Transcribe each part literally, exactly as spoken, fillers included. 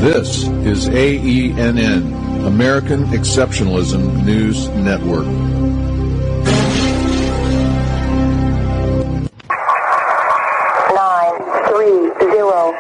This is A E N N, American Exceptionalism News Network. Nine, three, zero,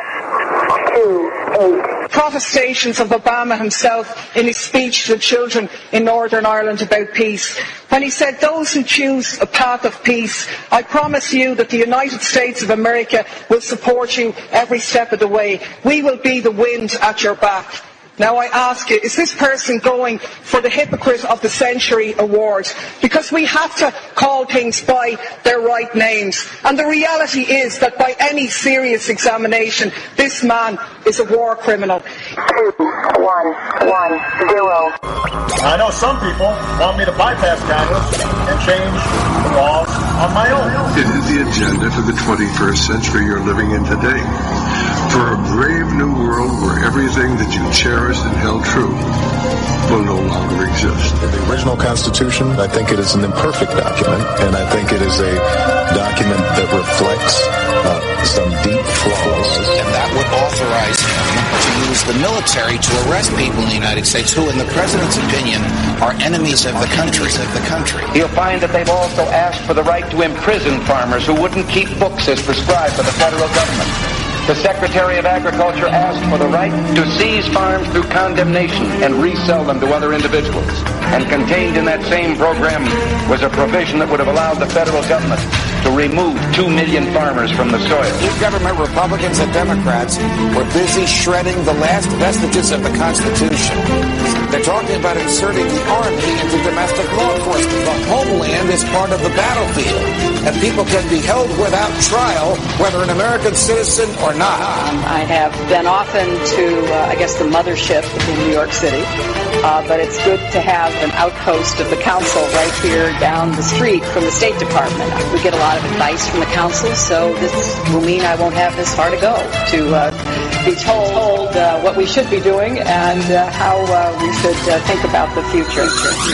two, eight. Protestations of Obama himself in his speech to children in Northern Ireland about peace, when he said, "Those who choose a path of peace, I promise you that the United States of America will support you every step of the way. We will be the wind at your back." Now I ask you, is this person going for the Hypocrite of the Century award? Because we have to call things by their right names. And the reality is that by any serious examination, this man is a war criminal. Two, one, one, zero. I know some people want me to bypass Congress and change the laws on my own. It is the agenda for the twenty-first century you're living in today. For a brave new world where everything that you cherished and held true will no longer exist. The original Constitution, I think it is an imperfect document, and I think it is a document that reflects uh, some deep flaws. And that would authorize him to use the military to arrest people in the United States who, in the president's opinion, are enemies of the country. Of the country. You'll find that they've also asked for the right to imprison farmers who wouldn't keep books as prescribed by the federal government. The Secretary of Agriculture asked for the right to seize farms through condemnation and resell them to other individuals. And contained in that same program was a provision that would have allowed the federal government to remove two million farmers from the soil. New government, Republicans and Democrats, were busy shredding the last vestiges of the Constitution. They're talking about inserting the Army into domestic law enforcement. The homeland is part of the battlefield, and people can be held without trial, whether an American citizen or not. I have been often to, uh, I guess, the mothership in New York City, uh, but it's good to have an outpost of the council right here down the street from the State Department. We get a lot of advice from the council, so this will mean I won't have this far to go to uh, be told uh, what we should be doing and uh, how uh, we should uh, think about the future.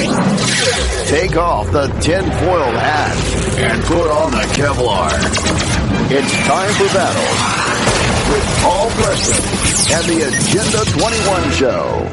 Take off the tinfoil hat and put on the Kevlar. It's time for battle with Paul Preston and the Agenda twenty-one Show.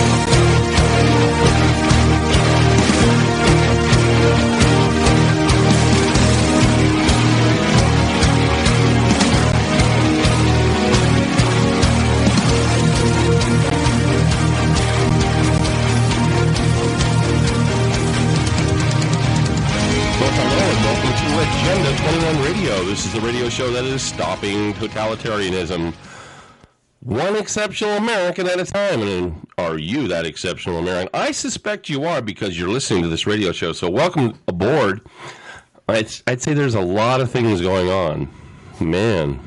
Agenda twenty-one Radio. This is the radio show that is stopping totalitarianism one exceptional American at a time. And are you that exceptional American? I suspect you are, because you're listening to this radio show. So welcome aboard. I'd, I'd say there's a lot of things going on. Man.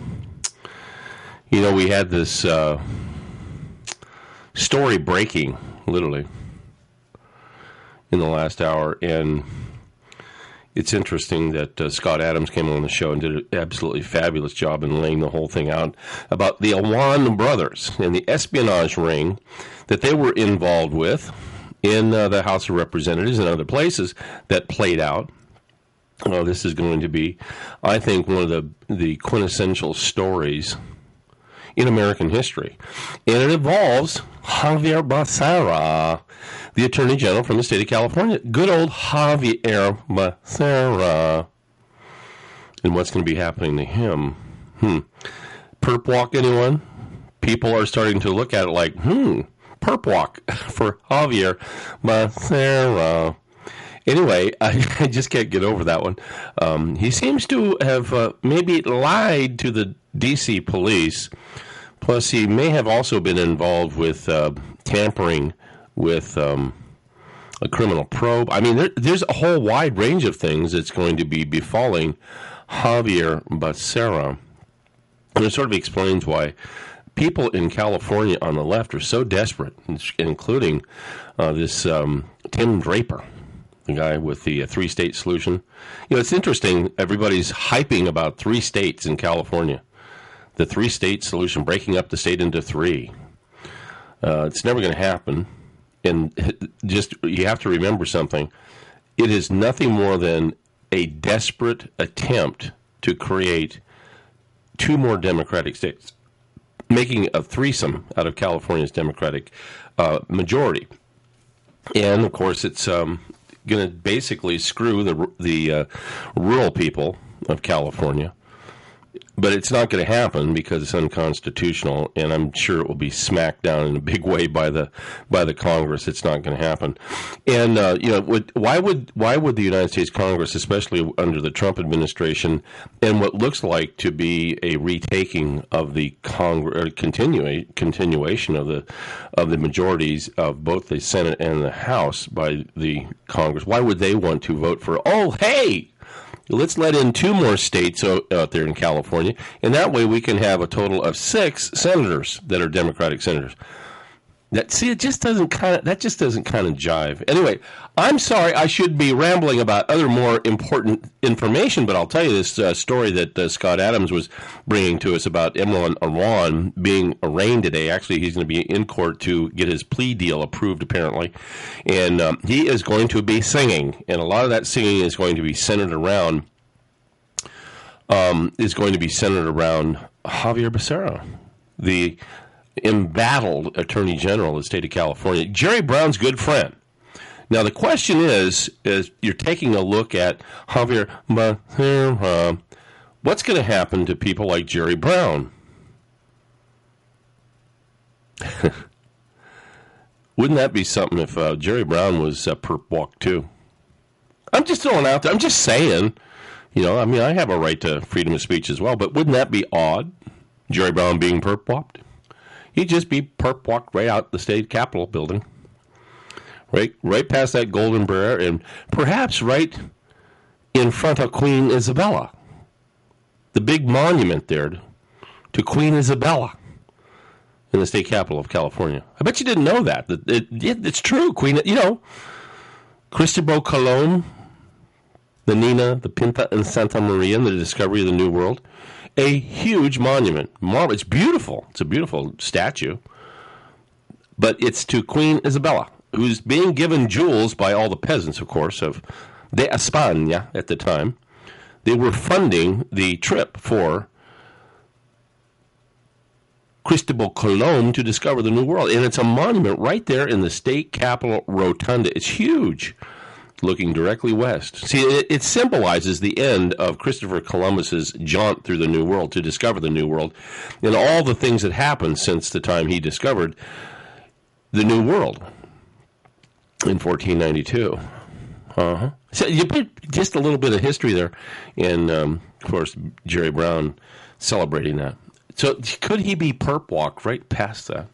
You know, we had this uh, story breaking, literally, in the last hour, and it's interesting that uh, Scott Adams came on the show and did an absolutely fabulous job in laying the whole thing out about the Awan brothers and the espionage ring that they were involved with in uh, the House of Representatives and other places that played out. Oh, this is going to be, I think, one of the, the quintessential stories in American history. And it involves Javier Becerra, the Attorney General from the state of California. Good old Javier Becerra. And what's going to be happening to him? Hmm. Perp walk, anyone? People are starting to look at it like, hmm, perp walk for Javier Becerra. Anyway, I, I just can't get over that one. Um, he seems to have uh, maybe lied to the D C police. Plus, he may have also been involved with uh, tampering with um, a criminal probe. I mean, there, there's a whole wide range of things that's going to be befalling Javier Becerra. And it sort of explains why people in California on the left are so desperate, including uh, this um, Tim Draper, the guy with the uh, three-state solution. You know, it's interesting. Everybody's hyping about three states in California. The three-state solution, breaking up the state into three. Uh, it's never going to happen. And just, you have to remember something. It is nothing more than a desperate attempt to create two more democratic states. making a threesome out of California's Democratic uh, majority. And, of course, it's um, going to basically screw the, the uh, rural people of California. But it's not going to happen because it's unconstitutional, and I'm sure it will be smacked down in a big way by the by the Congress. It's not going to happen, and uh, you know, would, why would why would the United States Congress, especially under the Trump administration, and what looks like to be a retaking of the Congress, continua- continuation of the of the majorities of both the Senate and the House by the Congress, why would they want to vote for? Oh, hey. Let's let in two more states out there in California, and that way we can have a total of six senators that are Democratic senators. That see, it just doesn't kind of that just doesn't kind of jive. Anyway, I'm sorry, I should be rambling about other more important information, but I'll tell you this uh, story that uh, Scott Adams was bringing to us about Imran Arwan being arraigned today. Actually, he's going to be in court to get his plea deal approved, apparently, and um, he is going to be singing, and a lot of that singing is going to be centered around um, is going to be centered around Javier Becerra, the embattled Attorney General of the state of California, Jerry Brown's good friend. Now, the question is, is you're taking a look at Javier Becerra, what's going to happen to people like Jerry Brown? Wouldn't that be something if uh, Jerry Brown was uh, perp walked too? I'm just throwing out there. I'm just saying, you know, I mean, I have a right to freedom of speech as well, but wouldn't that be odd, Jerry Brown being perp walked? He'd just be perp walked right out the state capitol building, right, right past that Golden Bear, and perhaps right in front of Queen Isabella, the big monument there to Queen Isabella in the state capital of California. I bet you didn't know that. It, it, it, it's true. Queen, you know, Cristobal Colon, the Nina, the Pinta, and Santa Maria, and the discovery of the New World. A huge monument. It's beautiful. It's a beautiful statue. But it's to Queen Isabella, who's being given jewels by all the peasants, of course, of de España at the time. They were funding the trip for Cristobal Colon to discover the New World. And it's a monument right there in the state capitol rotunda. It's huge, looking directly west. See, it, it symbolizes the end of Christopher Columbus's jaunt through the New World to discover the New World and all the things that happened since the time he discovered the New World in fourteen ninety-two. Uh-huh. So you put just a little bit of history there, and um, of course, Jerry Brown celebrating that. So could he be perp walked right past that?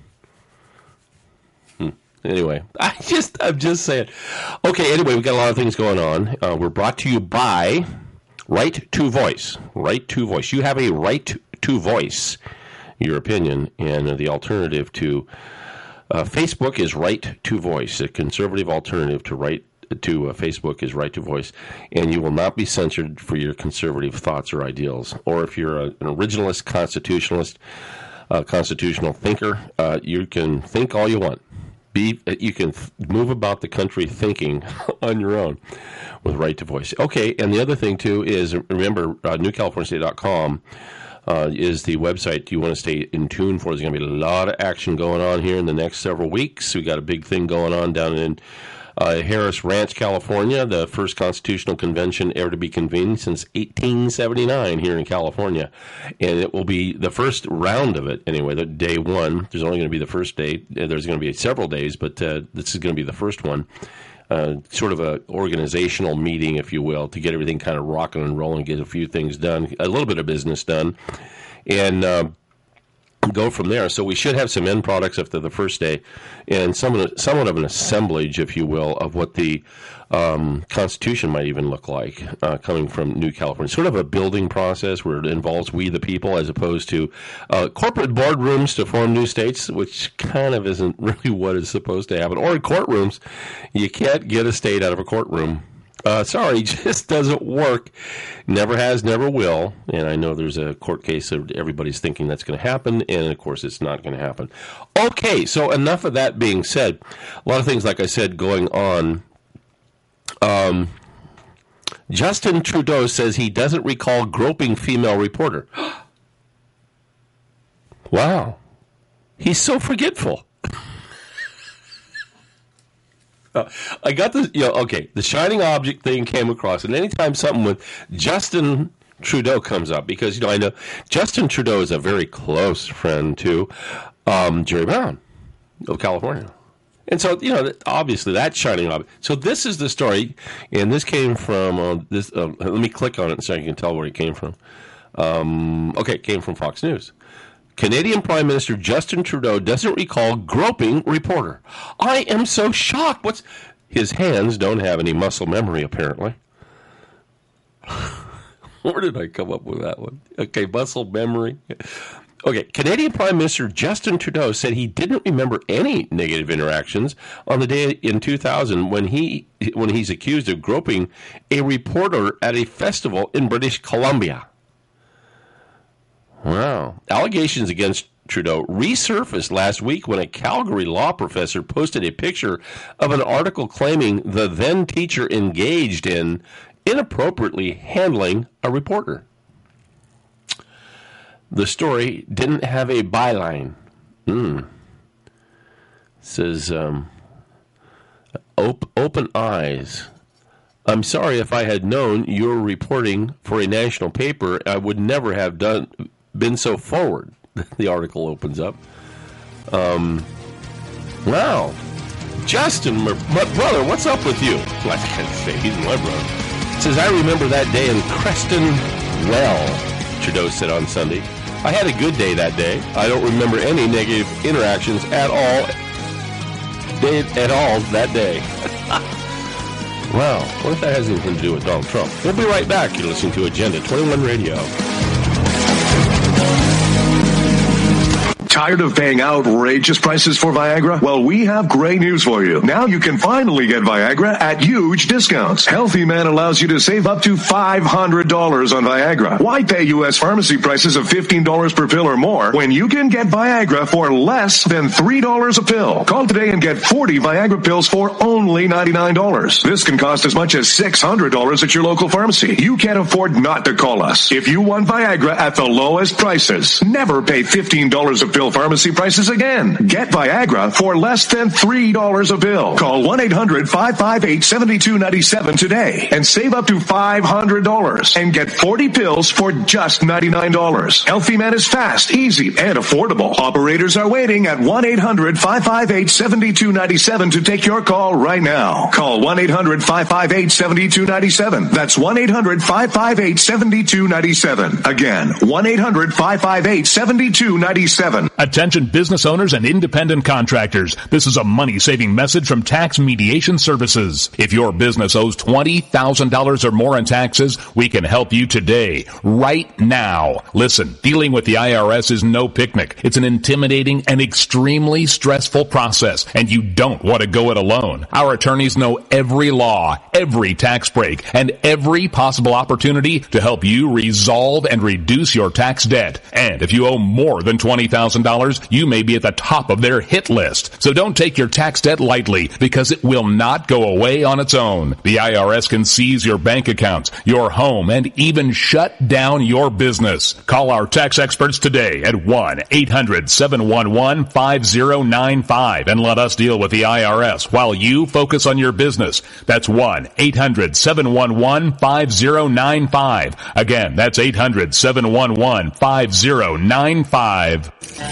Anyway, I just, I'm just saying. Okay, anyway, we've got a lot of things going on. Uh, we're brought to you by Right to Voice. Right to Voice. You have a right to voice your opinion, and uh, the alternative to uh, Facebook is Right to Voice. A conservative alternative to right to uh, Facebook is Right to Voice, and you will not be censored for your conservative thoughts or ideals. Or if you're a, an originalist, constitutionalist, uh, constitutional thinker, uh, you can think all you want. Be, you can move about the country thinking on your own with Right to Voice. Okay, and the other thing, too, is remember, uh, new california state dot com uh, is the website you want to stay in tune for. There's going to be a lot of action going on here in the next several weeks. We got a big thing going on down in uh, Harris Ranch, California, the first constitutional convention ever to be convened since eighteen seventy-nine here in California. And it will be the first round of it, anyway, the day one. There's only going to be the first day. There's going to be several days, but uh, this is going to be the first one. Uh, sort of a organizational meeting, if you will, to get everything kind of rocking and rolling, get a few things done, a little bit of business done, and uh, go from there. So we should have some end products after the first day, and somewhat, somewhat of an assemblage, if you will, of what the um, Constitution might even look like uh, coming from New California. Sort of a building process where it involves we the people as opposed to uh, corporate boardrooms to form new states, which kind of isn't really what is supposed to happen. Or in courtrooms. You can't get a state out of a courtroom. Uh, sorry, just doesn't work. Never has, never will. And I know there's a court case that everybody's thinking that's going to happen, and of course it's not going to happen. Okay, so enough of that being said. A lot of things, like I said, going on. Um, Justin Trudeau says he doesn't recall groping female reporter. Wow. He's so forgetful. uh, I got this, you know, okay, the shining object thing came across, and anytime something with Justin Trudeau comes up, because, you know, I know Justin Trudeau is a very close friend to um, Jerry Brown of California. And so, you know, obviously that's shining object. So this is the story, and this came from, uh, this. Uh, let me click on it so you can tell where it came from. Um, okay, it came from Fox News. Canadian Prime Minister Justin Trudeau doesn't recall groping reporter. I am so shocked. What's his hands don't have any muscle memory, apparently. Where did I come up with that one? Okay, muscle memory. Okay, Canadian Prime Minister Justin Trudeau said he didn't remember any negative interactions on the day in two thousand when he when he's accused of groping a reporter at a festival in British Columbia. Wow. Allegations against Trudeau resurfaced last week when a Calgary law professor posted a picture of an article claiming the then teacher engaged in inappropriately handling a reporter. The story didn't have a byline. Mm. Says, um, op- open eyes. I'm sorry if I had known you were reporting for a national paper, I would never have done been so forward. The article opens up. Um, wow. Justin, my, my brother, what's up with you? Well, I can't say he's my brother. It says, I remember that day in Creston well, Trudeau said on Sunday. I had a good day that day. I don't remember any negative interactions at all, at all that day. Wow. What if that has anything to do with Donald Trump? We'll be right back. You're listening to Agenda twenty-one Radio. Tired of paying outrageous prices for Viagra? Well, we have great news for you. Now you can finally get Viagra at huge discounts. Healthy Man allows you to save up to five hundred dollars on Viagra. Why pay U S pharmacy prices of fifteen dollars per pill or more when you can get Viagra for less than three dollars a pill? Call today and get forty Viagra pills for only ninety-nine dollars. This can cost as much as six hundred dollars at your local pharmacy. You can't afford not to call us. If you want Viagra at the lowest prices, never pay fifteen dollars a pill pharmacy prices again. Get Viagra for less than three dollars a pill. Call one eight hundred five five eight seven two nine seven today and save up to five hundred dollars and get forty pills for just ninety-nine dollars. Healthy Man is fast, easy, and affordable. Operators are waiting at one eight hundred five five eight seven two nine seven to take your call right now. Call one eight hundred five five eight seven two nine seven. That's one eight hundred five five eight seven two nine seven. Again, one eight hundred five five eight seven two nine seven. Attention business owners and independent contractors. This is a money-saving message from Tax Mediation Services. If your business owes twenty thousand dollars or more in taxes, we can help you today, right now. Listen, dealing with the I R S is no picnic. It's an intimidating and extremely stressful process, and you don't want to go it alone. Our attorneys know every law, every tax break, and every possible opportunity to help you resolve and reduce your tax debt. And if you owe more than twenty thousand dollars, you may be at the top of their hit list. So don't take your tax debt lightly, because it will not go away on its own. The I R S can seize your bank accounts, your home, and even shut down your business. Call our tax experts today at one eight hundred seven one one five zero nine five and let us deal with the I R S while you focus on your business. That's one eight hundred seven one one five zero nine five. Again, that's eight hundred seven one one five zero nine five.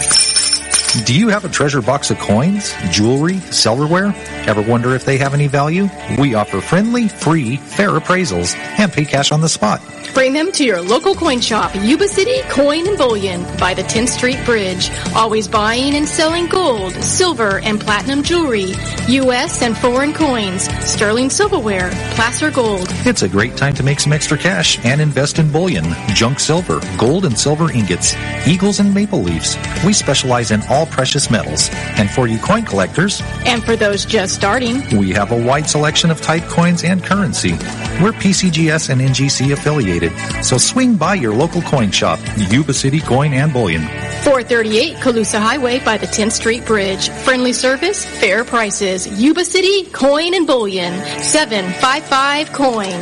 Do you have a treasure box of coins, jewelry, silverware? Ever wonder if they have any value? We offer friendly, free, fair appraisals and pay cash on the spot. Bring them to your local coin shop, Yuba City Coin and Bullion by the tenth Street Bridge. Always buying and selling gold, silver, and platinum jewelry, U S and foreign coins, sterling silverware, placer gold. It's a great time to make some extra cash and invest in bullion, junk silver, gold and silver ingots, eagles and maple leaves. We specialize in all precious metals. And for you coin collectors, and for those just starting, we have a wide selection of type coins and currency. We're P C G S and N G C affiliated, so swing by your local coin shop, Yuba City Coin and Bullion. four thirty-eight Calusa Highway by the tenth Street Bridge. Friendly service, fair prices. Yuba City Coin and Bullion. seven five five coin.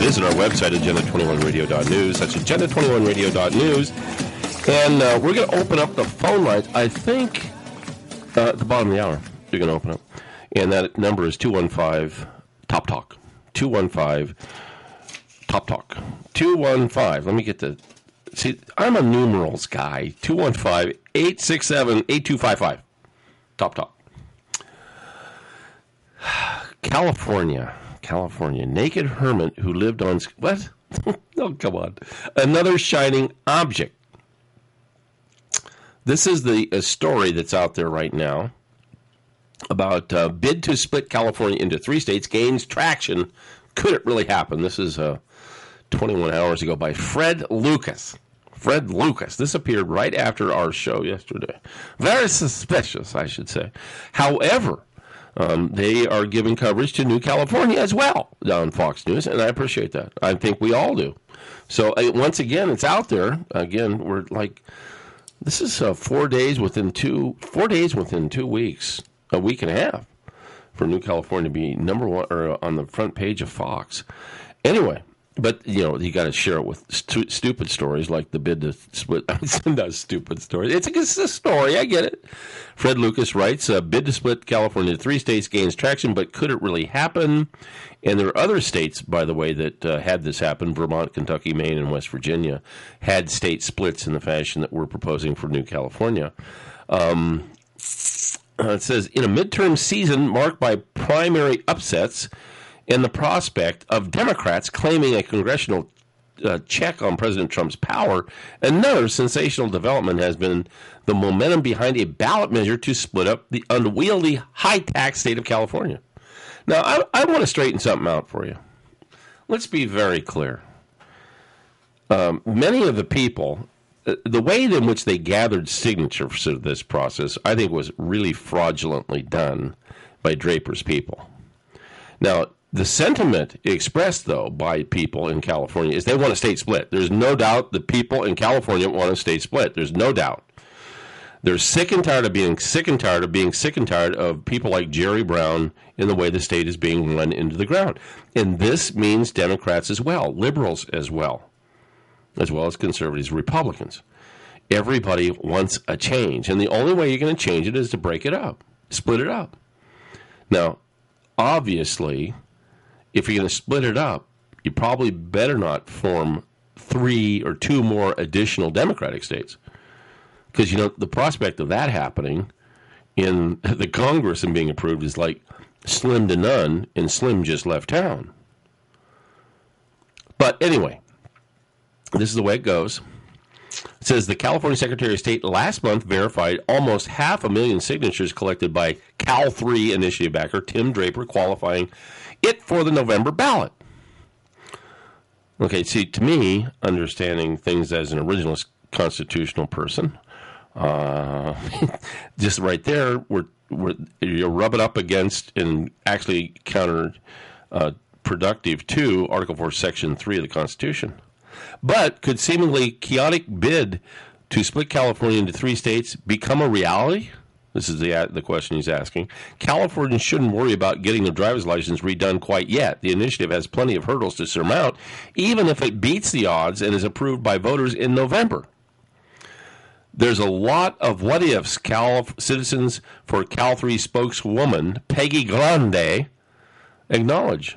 visit our website, agenda twenty-one radio dot news. That's agenda twenty-one radio dot news. And uh, we're going to open up the phone lines, I think, uh, at the bottom of the hour. You're going to open up. And that number is two one five, Top Talk. two one five, Top Talk. two one five. Let me get the... See, I'm a numerals guy. two one five, eight six seven, eight two five five. Top Talk. California. California. Naked hermit who lived on... What? Oh, come on. Another shining object. This is the a story that's out there right now about uh, bid to split California into three states gains traction. Could it really happen? This is uh, twenty-one hours ago by Fred Lucas. Fred Lucas. This appeared right after our show yesterday. Very suspicious, I should say. However, um, they are giving coverage to New California as well on Fox News, and I appreciate that. I think we all do. So, uh, once again, it's out there. Again, we're like... This is uh, four days within two four days within two weeks, a week and a half, for New California to be number one or on the front page of Fox. Anyway, but you know you got to share it with stu- stupid stories like the bid to split. Not stupid stories. It's a, it's a story. I get it. Fred Lucas writes: uh, bid to split California into three states gains traction, but could it really happen? And there are other states, by the way, that uh, had this happen. Vermont, Kentucky, Maine, and West Virginia had state splits in the fashion that we're proposing for New California. Um, uh, it says, in a midterm season marked by primary upsets and the prospect of Democrats claiming a congressional uh, check on President Trump's power, another sensational development has been the momentum behind a ballot measure to split up the unwieldy high-tax state of California. Now, I, I want to straighten something out for you. Let's be very clear. Um, many of the people, uh, the way in which they gathered signatures for this process, I think was really fraudulently done by Draper's people. Now, the sentiment expressed, though, by people in California is they want a state split. There's no doubt the people in California want a state split. There's no doubt. They're sick and tired of being sick and tired of being sick and tired of people like Jerry Brown in the way the state is being run into the ground. And this means Democrats as well, liberals as well, as well as conservatives, Republicans. Everybody wants a change. And the only way you're going to change it is to break it up, split it up. Now, obviously, if you're going to split it up, you probably better not form three or two more additional Democratic states. Because, you know, the prospect of that happening in the Congress and being approved is like slim to none, and Slim just left town. But anyway, this is the way it goes. It says the California Secretary of State last month verified almost half a million signatures collected by Cal three initiative backer Tim Draper, qualifying it for the November ballot. Okay, see, to me, understanding things as an originalist constitutional person, uh, just right there, we're, we're, you rub it up against and actually counter uh, productive to Article four, Section three of the Constitution. But could seemingly chaotic bid to split California into three states become a reality? This is the the question he's asking. Californians shouldn't worry about getting their driver's license redone quite yet. The initiative has plenty of hurdles to surmount, even if it beats the odds and is approved by voters in November. There's a lot of what-ifs, Cal Citizens for Cal three spokeswoman Peggy Grande acknowledge.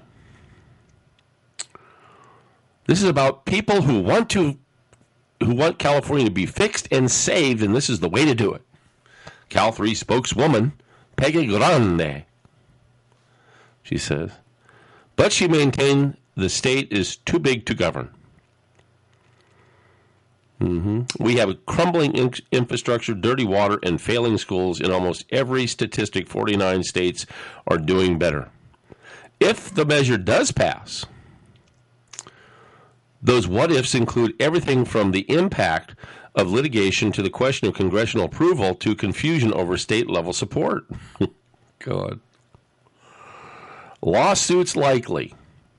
This is about people who want to, who want California to be fixed and saved, and this is the way to do it. Cal three spokeswoman Peggy Grande, she says. But she maintained the state is too big to govern. Mm-hmm. We have a crumbling in- infrastructure, dirty water, and failing schools in almost every statistic. forty-nine states are doing better. If the measure does pass, those what-ifs include everything from the impact of litigation to the question of congressional approval to confusion over state-level support. God. Lawsuits likely.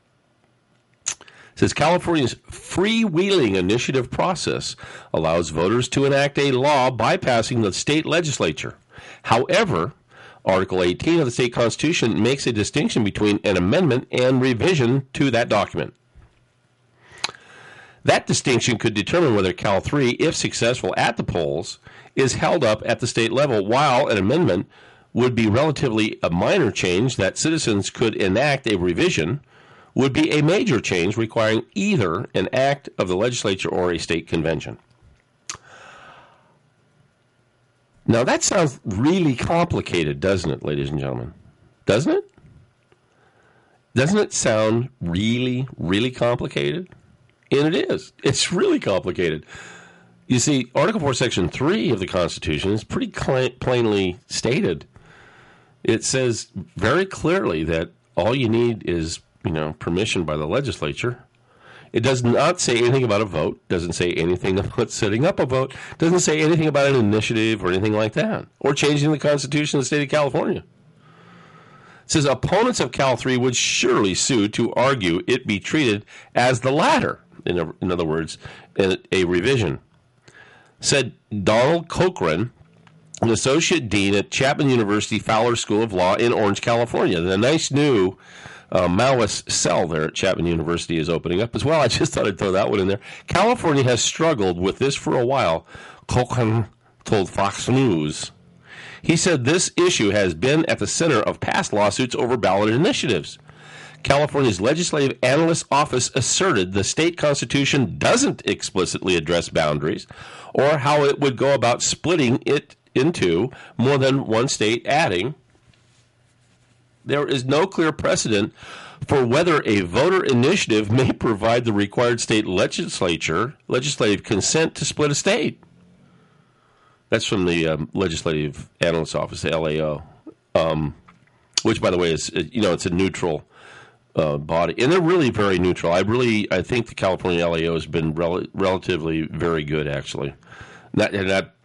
It says California's freewheeling initiative process allows voters to enact a law bypassing the state legislature. However, Article eighteen of the state constitution makes a distinction between an amendment and revision to that document. That distinction could determine whether Cal three, if successful at the polls, is held up at the state level, while an amendment would be relatively a minor change that citizens could enact a revision would be a major change requiring either an act of the legislature or a state convention. Now, that sounds really complicated, doesn't it, ladies and gentlemen? Doesn't it? Doesn't it sound really, really complicated? And it is. It's really complicated. You see, Article four, Section three of the Constitution is pretty cl- plainly stated. It says very clearly that all you need is, you know, permission by the legislature. It does not say anything about a vote, doesn't say anything about setting up a vote, doesn't say anything about an initiative or anything like that, or changing the Constitution of the state of California. It says opponents of Cal three would surely sue to argue it be treated as the latter, in, a, in other words, a, a revision. Said Donald Cochran, an associate dean at Chapman University Fowler School of Law in Orange, California. The nice new uh, Maoist cell there at Chapman University is opening up as well. I just thought I'd throw that one in there. California has struggled with this for a while, Cochran told Fox News. He said this issue has been at the center of past lawsuits over ballot initiatives. California's Legislative Analyst Office asserted the state constitution doesn't explicitly address boundaries or how it would go about splitting it into more than one state, adding, there is no clear precedent for whether a voter initiative may provide the required state legislature legislative consent to split a state. That's from the um, Legislative Analyst Office, the L A O, um, which, by the way, is, you know, it's a neutral uh, body, and they're really very neutral. I really, I think the California L A O has been rel- relatively very good, actually. Not, and that,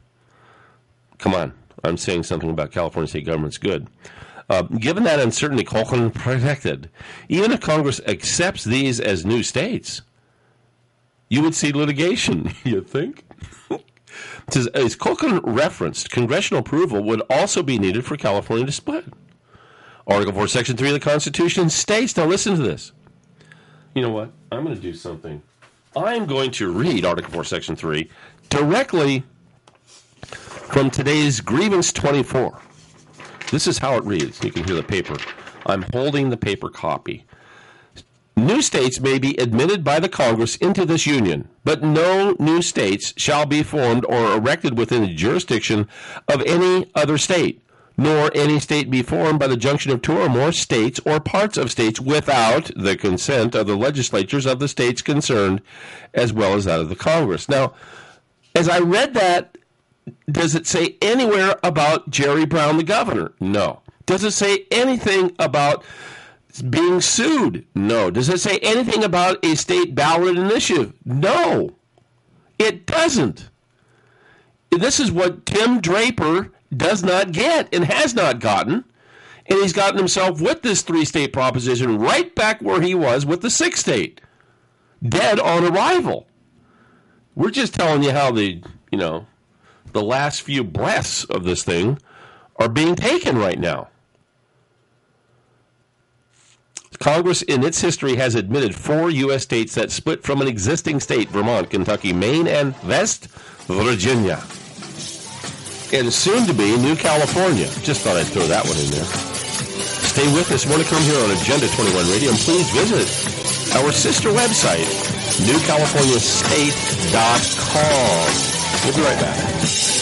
come on, I'm saying something about California state government's good. Uh, given that uncertainty, Cochran protected, even if Congress accepts these as new states, you would see litigation, you think? Says, as Cochran referenced, congressional approval would also be needed for California to split. Article four, Section three of the Constitution states, now listen to this. You know what? I'm going to do something. I'm going to read Article four, Section three directly from today's Grievance twenty-four. This is how it reads. You can hear the paper. I'm holding the paper copy. New states may be admitted by the Congress into this union, but no new states shall be formed or erected within the jurisdiction of any other state, nor any state be formed by the junction of two or more states or parts of states without the consent of the legislatures of the states concerned, as well as that of the Congress. Now, as I read that, does it say anywhere about Jerry Brown, the governor? No. Does it say anything about being sued? No. Does it say anything about a state ballot initiative? No. It doesn't. This is what Tim Draper does not get and has not gotten, and he's gotten himself with this three-state proposition right back where he was with the six-state, dead on arrival. We're just telling you how the, you know, the last few breaths of this thing are being taken right now. Congress, in its history, has admitted four U S states that split from an existing state, Vermont, Kentucky, Maine, and West Virginia. And soon to be New California. Just thought I'd throw that one in there. Stay with us. More to come here on Agenda twenty-one Radio. And please visit our sister website, new california state dot com. We'll be right back.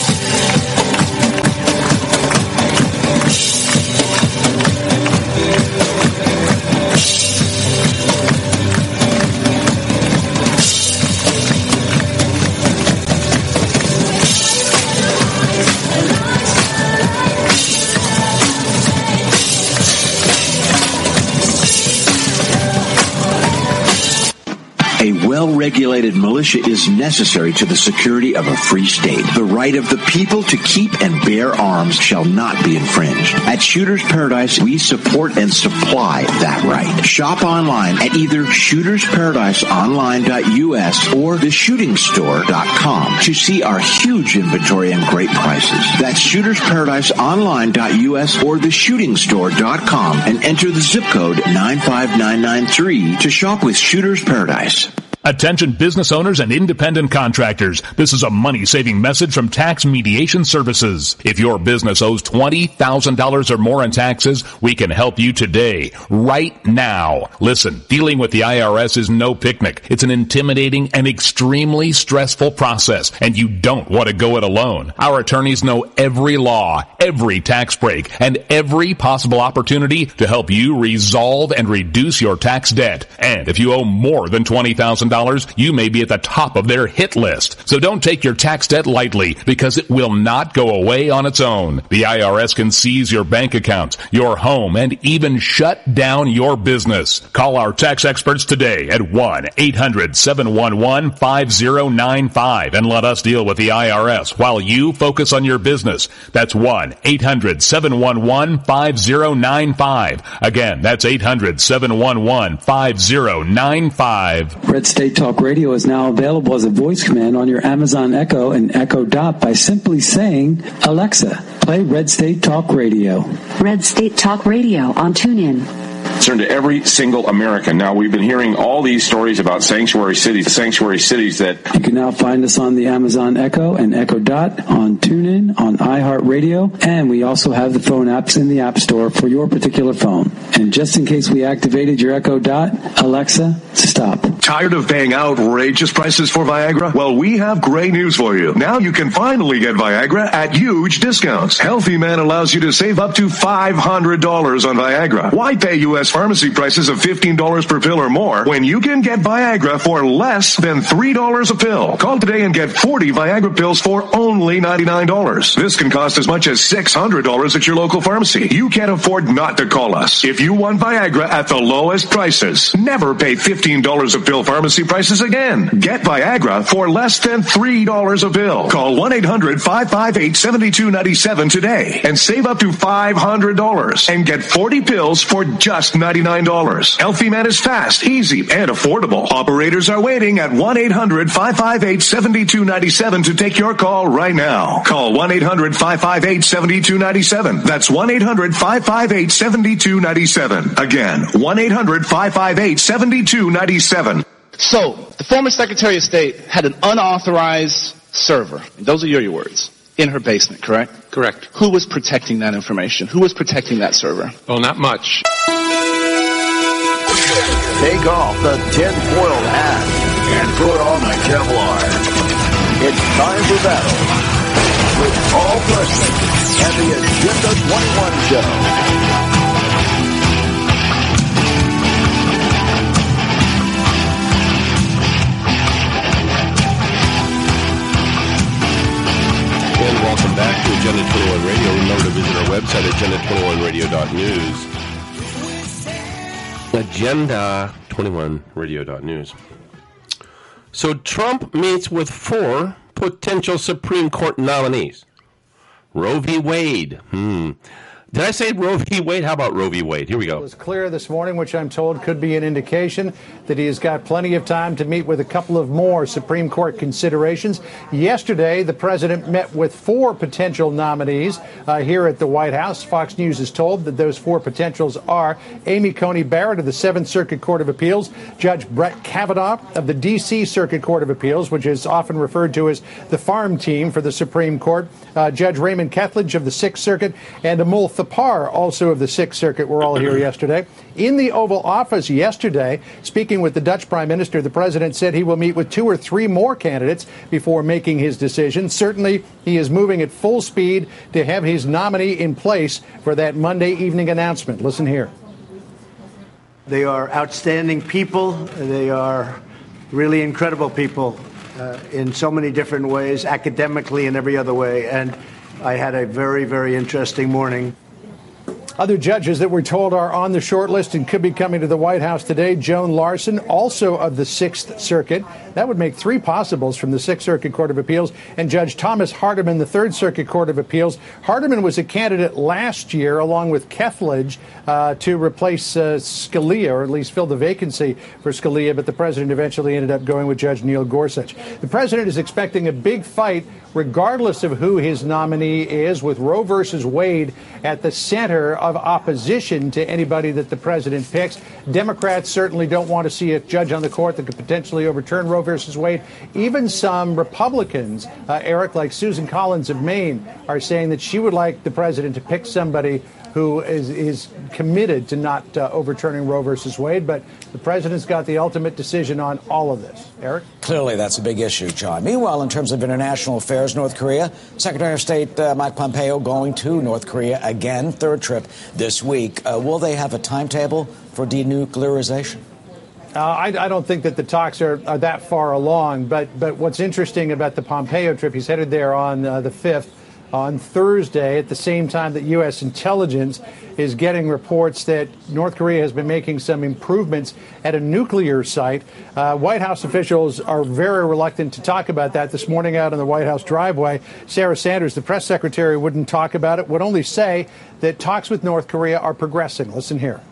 A well-regulated militia is necessary to the security of a free state. The right of the people to keep and bear arms shall not be infringed. At Shooter's Paradise, we support and supply that right. Shop online at either shooters paradise online dot U S or the shooting store dot com to see our huge inventory and great prices. That's shooters paradise online dot U S or the shooting store dot com and enter the zip code nine five nine nine three to shop with Shooter's Paradise. Attention business owners and independent contractors. This is a money-saving message from Tax Mediation Services. If your business owes twenty thousand dollars or more in taxes, we can help you today, right now. Listen, dealing with the I R S is no picnic. It's an intimidating and extremely stressful process, and you don't want to go it alone. Our attorneys know every law, every tax break, and every possible opportunity to help you resolve and reduce your tax debt. And if you owe more than twenty thousand dollars, you may be at the top of their hit list. So don't take your tax debt lightly, because it will not go away on its own. The I R S can seize your bank accounts, your home, and even shut down your business. Call our tax experts today at one eight hundred seven one one five zero nine five and let us deal with the I R S while you focus on your business. That's one eight hundred seven one one five zero nine five. Again, that's eight hundred seven one one five zero nine five. Red State Talk Radio is now available as a voice command on your Amazon Echo and Echo Dot by simply saying, Alexa, play Red State Talk Radio. Red State Talk Radio on TuneIn. Concern to every single American. Now, we've been hearing all these stories about sanctuary cities, sanctuary cities that... You can now find us on the Amazon Echo and Echo Dot, on TuneIn, on iHeartRadio, and we also have the phone apps in the App Store for your particular phone. And just in case we activated your Echo Dot, Alexa, stop. Tired of paying outrageous prices for Viagra? Well, we have great news for you. Now you can finally get Viagra at huge discounts. Healthy Man allows you to save up to five hundred dollars on Viagra. Why pay U S pharmacy prices of fifteen dollars per pill or more when you can get Viagra for less than three dollars a pill? Call today and get forty Viagra pills for only ninety-nine dollars. This can cost as much as six hundred dollars at your local pharmacy. You can't afford not to call us. If you want Viagra at the lowest prices, never pay fifteen dollars a pill pharmacy prices again. Get Viagra for less than three dollars a pill. Call one eight hundred five five eight seven two nine seven today and save up to five hundred dollars and get forty pills for just ninety-nine dollars. Healthy Man is fast, easy, and affordable. Operators are waiting at one eight hundred five five eight seven two nine seven to take your call right now. Call one eight hundred five five eight seven two nine seven. That's one eight hundred five five eight seven two nine seven. Again, one eight hundred five five eight seven two nine seven. So, the former Secretary of State had an unauthorized server, those are your words, in her basement, correct? Correct. Who was protecting that information? Who was protecting that server? Oh, not much. Take off the tinfoil hat and put on the Kevlar. It's time for battle with Paul Preston and the Agenda twenty-one Show. And welcome back to Agenda twenty-one Radio. Remember to visit our website at agenda twenty-one radio dot news. agenda twenty-one radio dot news. So Trump meets with four potential Supreme Court nominees. Roe v. Wade. Hmm. Did I say Roe v. Wade? How about Roe v. Wade? Here we go. It was clear this morning, which I'm told could be an indication that he has got plenty of time to meet with a couple of more Supreme Court considerations. Yesterday, the president met with four potential nominees uh, here at the White House. Fox News is told that those four potentials are Amy Coney Barrett of the Seventh Circuit Court of Appeals, Judge Brett Kavanaugh of the D C Circuit Court of Appeals, which is often referred to as the farm team for the Supreme Court, uh, Judge Raymond Kethledge of the Sixth Circuit, and Amul Thapar, also of the Sixth Circuit, were all here yesterday. In the Oval Office yesterday, speaking with the Dutch Prime Minister, the president said he will meet with two or three more candidates before making his decision. Certainly, he is moving at full speed to have his nominee in place for that Monday evening announcement. Listen here. They are outstanding people. They are really incredible people uh, in so many different ways, academically and every other way. And I had a very, very interesting morning. Other judges that we're told are on the short list and could be coming to the White House today: Joan Larson, also of the Sixth Circuit. That would make three possibles from the Sixth Circuit Court of Appeals, and Judge Thomas Hardiman, the Third Circuit Court of Appeals. Hardiman was a candidate last year, along with Kethledge, uh, to replace uh, Scalia, or at least fill the vacancy for Scalia, but the president eventually ended up going with Judge Neil Gorsuch. The president is expecting a big fight, regardless of who his nominee is, with Roe versus Wade at the center of opposition to anybody that the president picks. Democrats certainly don't want to see a judge on the court that could potentially overturn Roe versus Wade. Even some Republicans, uh, Eric, like Susan Collins of Maine, are saying that she would like the president to pick somebody who is, is committed to not uh, overturning Roe versus Wade. But the president's got the ultimate decision on all of this. Eric? Clearly, that's a big issue, John. Meanwhile, in terms of international affairs, North Korea, Secretary of State uh, Mike Pompeo going to North Korea again, third trip this week. Uh, will they have a timetable for denuclearization? Uh, I, I don't think that the talks are, are that far along. But, but what's interesting about the Pompeo trip, he's headed there on uh, the fifth. On Thursday, at the same time that U S intelligence is getting reports that North Korea has been making some improvements at a nuclear site. Uh, White House officials are very reluctant to talk about that. This morning out on the White House driveway, Sarah Sanders, the press secretary, wouldn't talk about it, would only say that talks with North Korea are progressing. Listen here.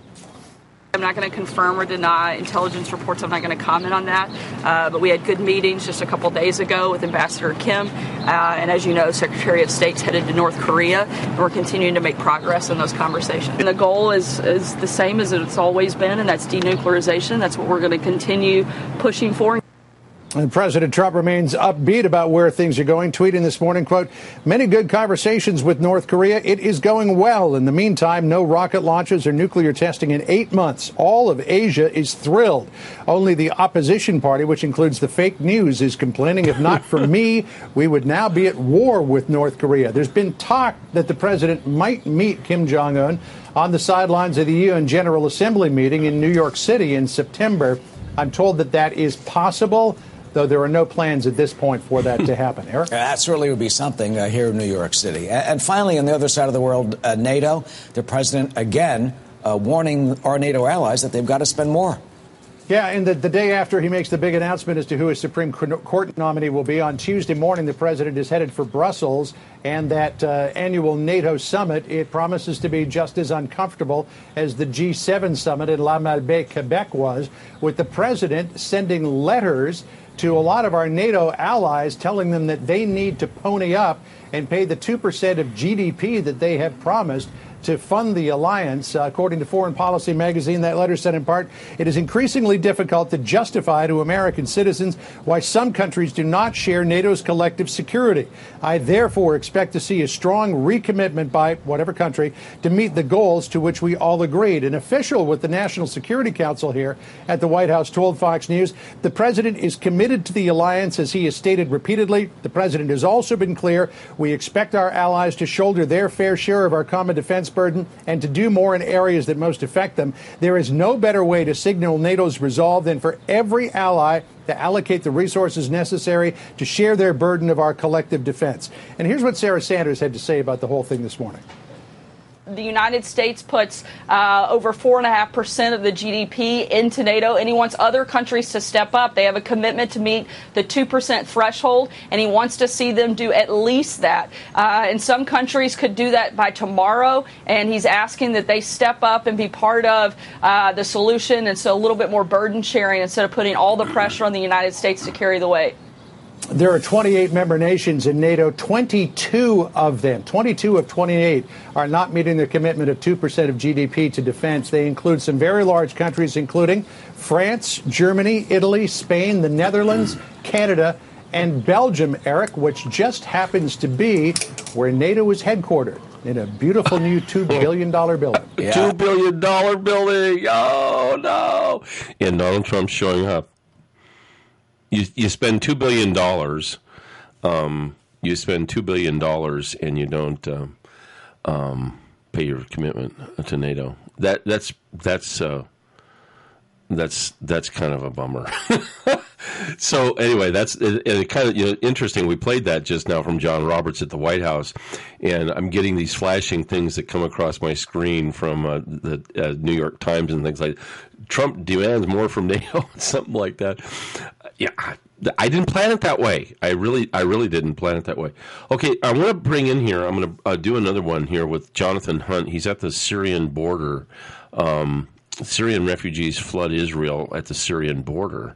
I'm not going to confirm or deny intelligence reports. I'm not going to comment on that. Uh, but we had good meetings just a couple days ago with Ambassador Kim. Uh, and as you know, Secretary of State's headed to North Korea. And we're continuing to make progress in those conversations. And the goal is, is the same as it's always been, and that's denuclearization. That's what we're going to continue pushing for. And President Trump remains upbeat about where things are going, tweeting this morning, quote, many good conversations with North Korea. It is going well. In the meantime, no rocket launches or nuclear testing in eight months. All of Asia is thrilled. Only the opposition party, which includes the fake news, is complaining. If not for me, we would now be at war with North Korea. There's been talk that the president might meet Kim Jong-un on the sidelines of the U N General Assembly meeting in New York City in September. I'm told that that is possible, though there are no plans at this point for that to happen. Eric? Yeah, that certainly would be something uh, here in New York City. And, and finally, on the other side of the world, uh, NATO, the president again uh, warning our NATO allies that they've got to spend more. Yeah, and the, the day after he makes the big announcement as to who his Supreme Court nominee will be, on Tuesday morning, the president is headed for Brussels, and that uh, annual NATO summit, it promises to be just as uncomfortable as the G seven summit in La Malbaie, Quebec was, with the president sending letters to a lot of our NATO allies telling them that they need to pony up and pay the two percent of G D P that they have promised to fund the alliance. Uh, according to Foreign Policy magazine, that letter said in part, it is increasingly difficult to justify to American citizens why some countries do not share NATO's collective security. I therefore expect to see a strong recommitment by whatever country to meet the goals to which we all agreed. An official with the National Security Council here at the White House told Fox News the president is committed to the alliance, as he has stated repeatedly. The president has also been clear we expect our allies to shoulder their fair share of our common defense burden and to do more in areas that most affect them. There is no better way to signal NATO's resolve than for every ally to allocate the resources necessary to share their burden of our collective defense. And here's what Sarah Sanders had to say about the whole thing this morning. The United States puts uh, over four and a half percent of the G D P into NATO, and he wants other countries to step up. They have a commitment to meet the two percent threshold, and he wants to see them do at least that. Uh, and some countries could do that by tomorrow, and he's asking that they step up and be part of uh, the solution, and so a little bit more burden sharing instead of putting all the pressure on the United States to carry the weight. There are twenty-eight member nations in NATO. twenty-two of them, twenty-two of twenty-eight, are not meeting their commitment of two percent of G D P to defense. They include some very large countries, including France, Germany, Italy, Spain, the Netherlands, Canada, and Belgium, Eric, which just happens to be where NATO is headquartered, in a beautiful new two billion dollars building. Yeah. two billion dollars building. Oh, no. And Donald Trump showing up. You you spend two billion dollars, um, you spend two billion dollars, and you don't um, um, pay your commitment to NATO. That that's that's uh, that's that's kind of a bummer. So anyway, that's it, it kind of you know, interesting. We played that just now from John Roberts at the White House, and I'm getting these flashing things that come across my screen from uh, the uh, New York Times and things like Trump demands more from NATO, something like that. Yeah, I didn't plan it that way. I really, I really didn't plan it that way. Okay, I want to bring in here. I'm going to uh, do another one here with Jonathan Hunt. He's at the Syrian border. Um, Syrian refugees flood Israel at the Syrian border.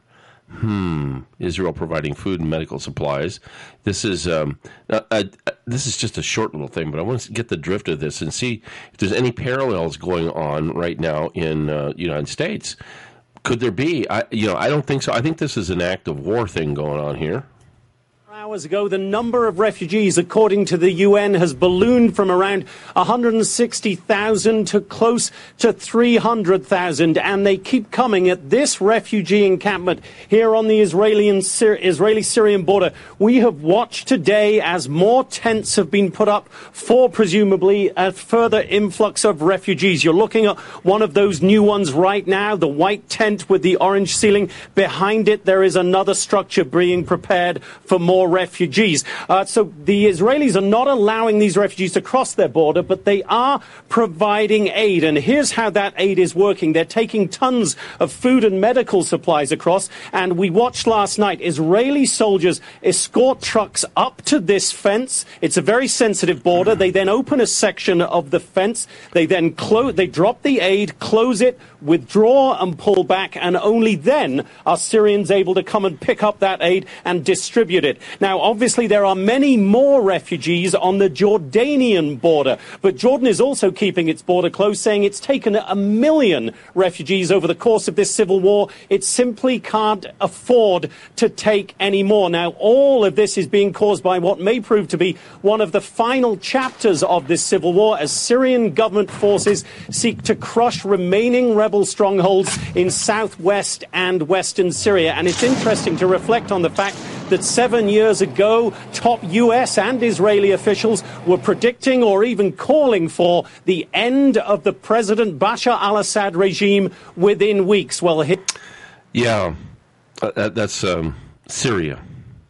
Hmm. Israel providing food and medical supplies. This is um, uh, uh, this is just a short little thing, but I want to get the drift of this and see if there's any parallels going on right now in uh, United States. Could there be? I, you know, I don't think so. I think this is an act of war thing going on here. Hours ago, the number of refugees, according to the U N, has ballooned from around one hundred sixty thousand to close to three hundred thousand, and they keep coming at this refugee encampment here on the Israeli and Syri- Israeli-Syrian border. We have watched today as more tents have been put up for, presumably, a further influx of refugees. You're looking at one of those new ones right now, the white tent with the orange ceiling. Behind it, there is another structure being prepared for more refugees. Uh, so the Israelis are not allowing these refugees to cross their border, but they are providing aid. And here's how that aid is working. They're taking tons of food and medical supplies across. And we watched last night Israeli soldiers escort trucks up to this fence. It's a very sensitive border. They then open a section of the fence. They then close, they drop the aid, close it, withdraw and pull back. And only then are Syrians able to come and pick up that aid and distribute it. Now, obviously, there are many more refugees on the Jordanian border, but Jordan is also keeping its border closed, saying it's taken a million refugees over the course of this civil war. It simply can't afford to take any more. Now, all of this is being caused by what may prove to be one of the final chapters of this civil war as Syrian government forces seek to crush remaining rebel strongholds in southwest and western Syria. And it's interesting to reflect on the fact that seven years ago, top U S and Israeli officials were predicting or even calling for the end of the President Bashar al-Assad regime within weeks. Well, hit. Yeah, uh, that's um, Syria.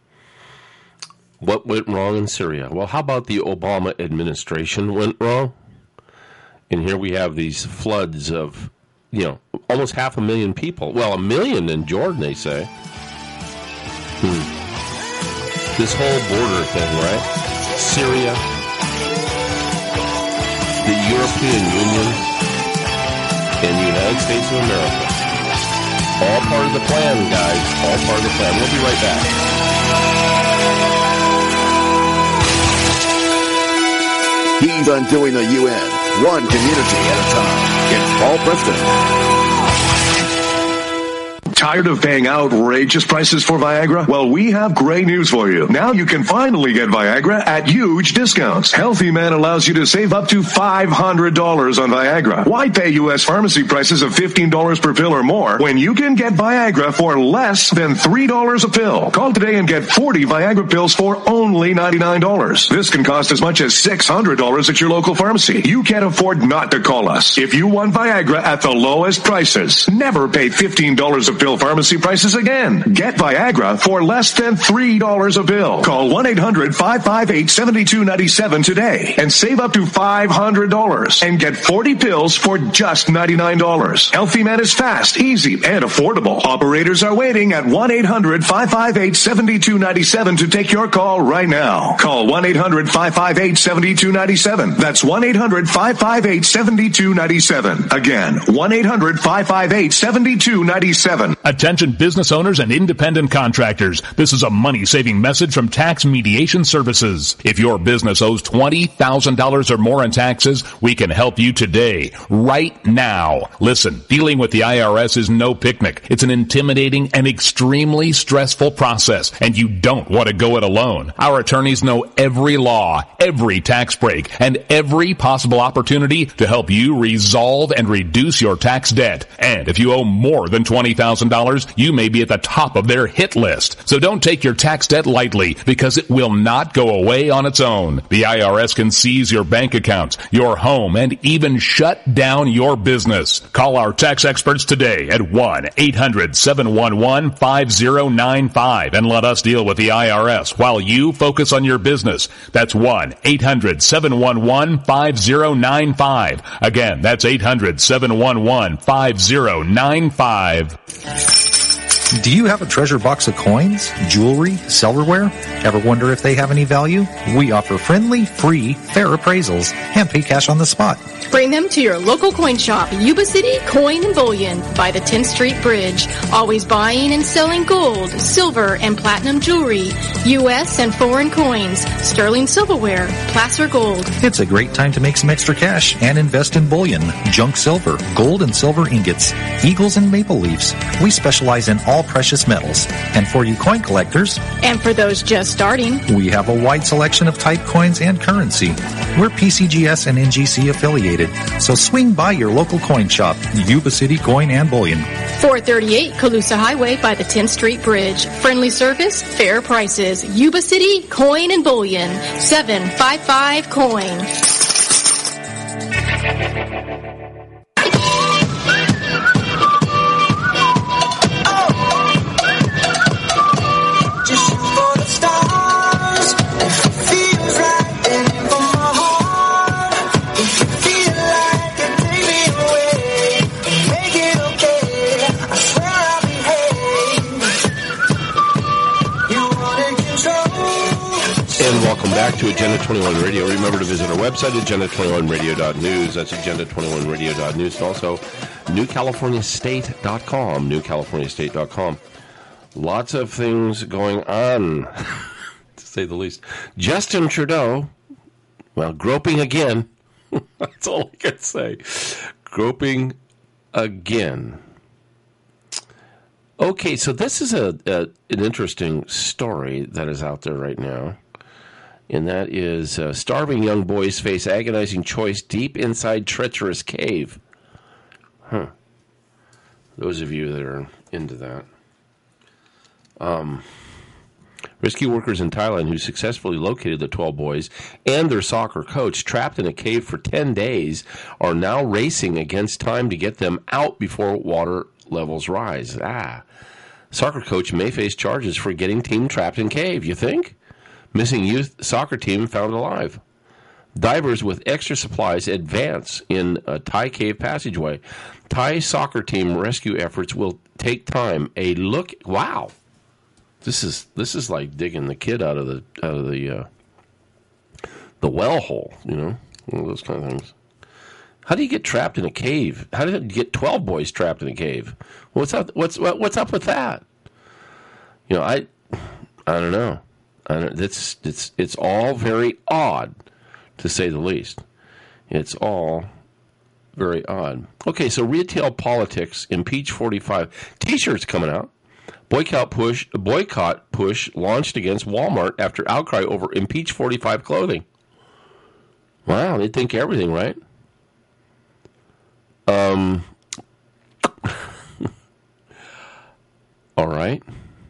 What went wrong in Syria? Well, how about the Obama administration went wrong? And here we have these floods of, you know, almost half a million people. Well, a million in Jordan, they say. Hmm. This whole border thing, right? Syria, the European Union, and the United States of America. All part of the plan, guys. All part of the plan. We'll be right back. He's undoing the U N, one community at a time. It's Paul Preston. Tired of paying outrageous prices for Viagra? Well, we have great news for you. Now you can finally get Viagra at huge discounts. Healthy Man allows you to save up to five hundred dollars on Viagra. Why pay U S pharmacy prices of fifteen dollars per pill or more when you can get Viagra for less than three dollars a pill? Call today and get forty Viagra pills for only ninety-nine dollars. This can cost as much as six hundred dollars at your local pharmacy. You can't afford not to call us. If you want Viagra at the lowest prices, never pay fifteen dollars a pill pharmacy prices again. Get Viagra for less than three dollars a pill. Call one eight hundred five five eight seven two nine seven today and save up to five hundred dollars and get forty pills for just ninety-nine dollars. Healthy Man is fast, easy, and affordable. Operators are waiting at one eight hundred five five eight seven two nine seven to take your call right now. Call one eight hundred five five eight seven two nine seven. That's one eight hundred five five eight seven two nine seven. Again, one eight hundred five five eight seven two nine seven. Attention business owners and independent contractors. This is a money-saving message from Tax Mediation Services. If your business owes twenty thousand dollars or more in taxes, we can help you today, right now. Listen, dealing with the I R S is no picnic. It's an intimidating and extremely stressful process, and you don't want to go it alone. Our attorneys know every law, every tax break, and every possible opportunity to help you resolve and reduce your tax debt. And if you owe more than twenty thousand dollars, you may be at the top of their hit list. So don't take your tax debt lightly, because it will not go away on its own. The I R S can seize your bank accounts, your home, and even shut down your business. Call our tax experts today at one eight hundred seven one one five zero nine five and let us deal with the I R S while you focus on your business. That's one eight hundred seven one one five zero nine five. Again, that's eight hundred seven one one five zero nine five. Do you have a treasure box of coins, jewelry, silverware? Ever wonder if they have any value? We offer friendly, free, fair appraisals and pay cash on the spot. Bring them to your local coin shop, Yuba City Coin and Bullion by the tenth Street Bridge. Always buying and selling gold, silver, and platinum jewelry, U S and foreign coins, sterling silverware, placer gold. It's a great time to make some extra cash and invest in bullion, junk silver, gold and silver ingots, eagles and maple leafs. We specialize in all precious metals. And for you coin collectors, and for those just starting, we have a wide selection of type coins and currency. We're P C G S and N G C affiliated, so swing by your local coin shop, Yuba City Coin and Bullion. four thirty-eight Colusa Highway by the tenth Street Bridge. Friendly service, fair prices. Yuba City Coin and Bullion. seven five five coin. Welcome back to Agenda twenty-one Radio. Remember to visit our website, agenda twenty-one radio dot news. That's agenda twenty-one radio dot news. And also, new california state dot com. new california state dot com. Lots of things going on, to say the least. Justin Trudeau, well, groping again. That's all I can say. Groping again. Okay, so this is a, a an interesting story that is out there right now. And that is uh, starving young boys face agonizing choice deep inside treacherous cave. Huh. Those of you that are into that. Um, rescue workers in Thailand who successfully located the twelve boys and their soccer coach trapped in a cave for ten days are now racing against time to get them out before water levels rise. Ah. Soccer coach may face charges for getting team trapped in cave, you think? Missing youth soccer team found alive. Divers with extra supplies advance in a Thai cave passageway. Thai soccer team rescue efforts will take time. A look. Wow, this is this is like digging the kid out of the out of the uh, the well hole. You know, one of those kind of things. How do you get trapped in a cave? How did you get twelve boys trapped in a cave? What's up? What's what's up with that? You know, I I don't know. And it's it's it's all very odd, to say the least. It's all very odd. Okay, so retail politics, impeach forty-five T-shirts coming out. Boycott push boycott push launched against Walmart after outcry over impeach forty-five clothing. Wow, they think everything, right? Um. All right.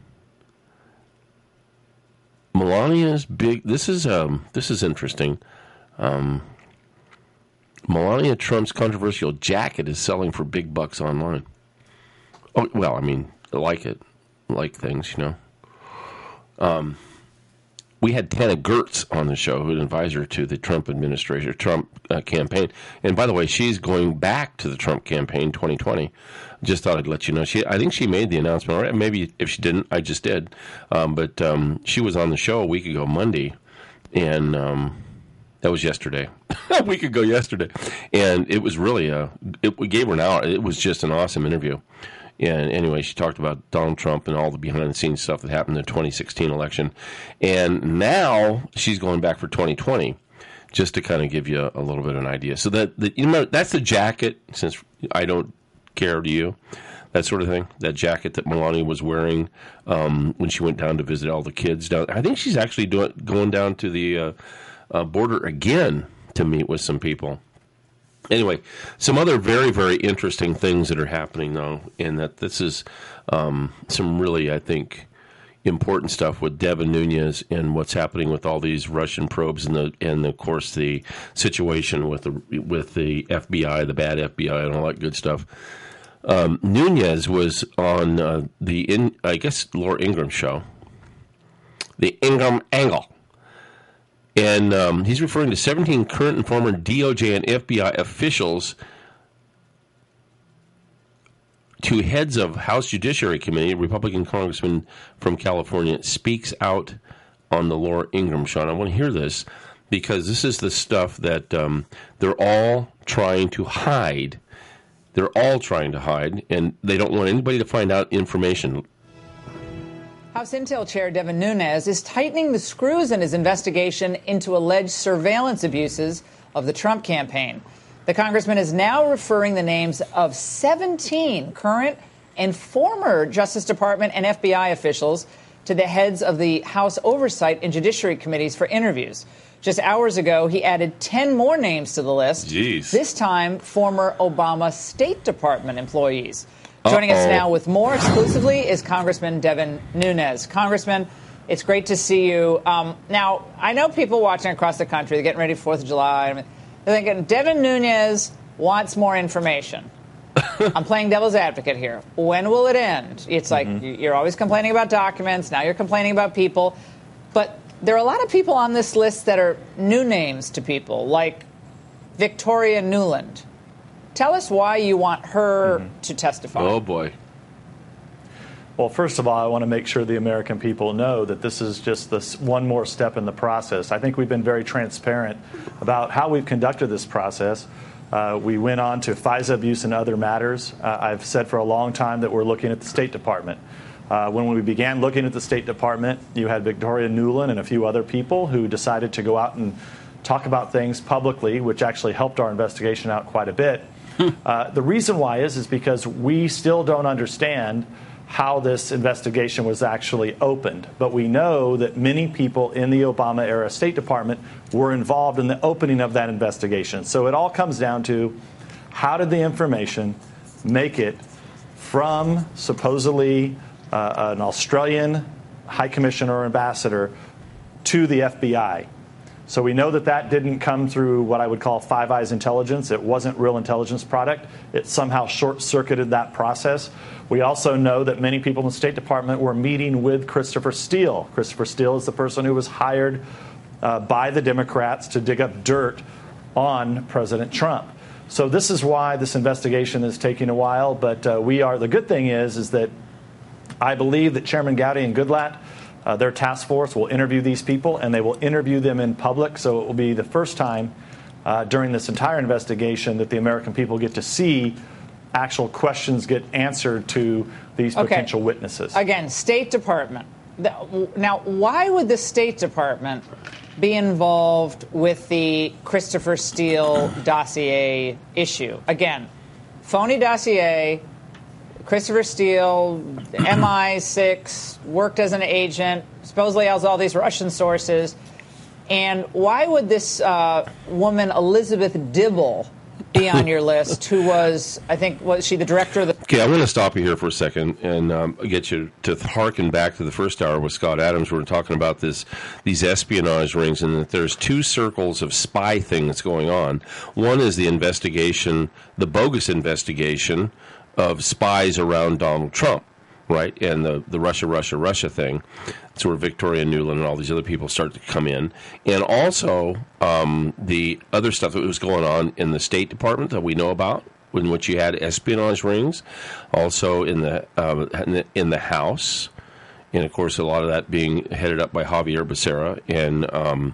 Melania's big. This is um. This is interesting. Um. Melania Trump's controversial jacket is selling for big bucks online. Oh well, I mean, I like it, I like things, you know. Um. We had Tana Gertz on the show, who's an advisor to the Trump administration, Trump uh, campaign. And by the way, she's going back to the Trump campaign twenty twenty. Just thought I'd let you know. She, I think she made the announcement, or maybe if she didn't, I just did. Um, but um, she was on the show a week ago, Monday, and um, that was yesterday. a week ago yesterday. And it was really, a, it, we gave her an hour. It was just an awesome interview. And anyway, she talked about Donald Trump and all the behind-the-scenes stuff that happened in the twenty sixteen election. And now she's going back for twenty twenty, just to kind of give you a, a little bit of an idea. So that, that you know, that's the jacket, since I don't care to you, that sort of thing. That jacket that Melania was wearing um, when she went down to visit all the kids. Down, I think she's actually doing, going down to the uh, uh, border again to meet with some people. Anyway, some other very, very interesting things that are happening, though, and that this is um, some really, I think, important stuff with Devin Nunes and what's happening with all these Russian probes and, the, and of course, the situation with the with the F B I, the bad F B I, and all that good stuff. Um, Nunes was on uh, the, in, I guess, Laura Ingraham show, the Ingraham Angle. And um, he's referring to seventeen current and former D O J and F B I officials to heads of House Judiciary Committee, a Republican congressman from California speaks out on the Laura Ingraham show. And I want to hear this because this is the stuff that um, they're all trying to hide. They're all trying to hide, and they don't want anybody to find out information. House Intel Chair Devin Nunes is tightening the screws in his investigation into alleged surveillance abuses of the Trump campaign. The congressman is now referring the names of seventeen current and former Justice Department and F B I officials to the heads of the House Oversight and Judiciary Committees for interviews. Just hours ago, he added ten more names to the list, Jeez. This time former Obama State Department employees. Joining Uh-oh. us now with more exclusively is Congressman Devin Nunes. Congressman, it's great to see you. Um, now, I know people watching across the country, they're getting ready for fourth of July. I mean, they're thinking, Devin Nunes wants more information. I'm playing devil's advocate here. When will it end? It's like mm-hmm. you're always complaining about documents. Now you're complaining about people. But there are a lot of people on this list that are new names to people, like Victoria Nuland. Tell us why you want her mm-hmm. to testify. Oh, boy. Well, first of all, I want to make sure the American people know that this is just this one more step in the process. I think we've been very transparent about how we've conducted this process. Uh, we went on to FISA abuse and other matters. Uh, I've said for a long time that we're looking at the State Department. Uh, when we began looking at the State Department, you had Victoria Nuland and a few other people who decided to go out and talk about things publicly, which actually helped our investigation out quite a bit. Uh, the reason why is is because we still don't understand how this investigation was actually opened. But we know that many people in the Obama-era State Department were involved in the opening of that investigation. So it all comes down to how did the information make it from supposedly uh, an Australian High Commissioner or ambassador to the F B I. So we know that that didn't come through what I would call Five Eyes intelligence. It wasn't real intelligence product. It somehow short-circuited that process. We also know that many people in the State Department were meeting with Christopher Steele. Christopher Steele is the person who was hired uh, by the Democrats to dig up dirt on President Trump. So this is why this investigation is taking a while. But uh, we are. The good thing is, is that I believe that Chairman Gowdy and Goodlatte, Uh, their task force will interview these people, and they will interview them in public. So it will be the first time uh, during this entire investigation that the American people get to see actual questions get answered to these okay. potential witnesses. Again, State Department. Now, why would the State Department be involved with the Christopher Steele dossier issue? Again, phony dossier. Christopher Steele, M I six, worked as an agent, supposedly has all these Russian sources. And why would this uh, woman, Elizabeth Dibble, be on your list, who was, I think, was she the director of the... Okay, I'm going to stop you here for a second and um, get you to harken back to the first hour with Scott Adams. We were talking about this, these espionage rings, and that there's two circles of spy things going on. One is the investigation, the bogus investigation of spies around Donald Trump, right? And the, the Russia, Russia, Russia thing. That's where Victoria Nuland and all these other people start to come in. And also um, the other stuff that was going on in the State Department that we know about, in which you had espionage rings, also in the, uh, in the, in the House, and, of course, a lot of that being headed up by Javier Becerra and... Um,